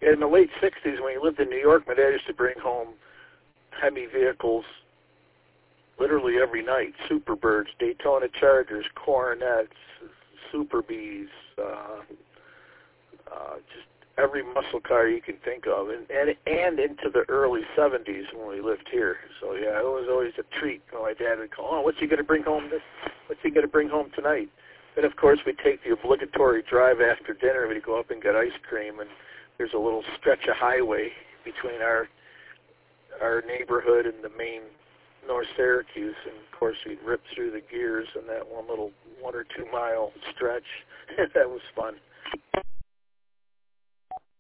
In the late 60s, when he lived in New York, my dad used to bring home Hemi vehicles literally every night. Superbirds, Daytona Chargers, Coronets, Super Bees, just every muscle car you can think of, and into the early 70s when we lived here. So yeah, it was always a treat when my dad would call, "Oh, what's he going to bring home what's he going to bring home tonight?" And of course we'd take the obligatory drive after dinner. We'd go up and get ice cream, and there's a little stretch of highway between our neighborhood and the main North Syracuse, and of course we'd rip through the gears in that one little 1 or 2 mile stretch. That was fun.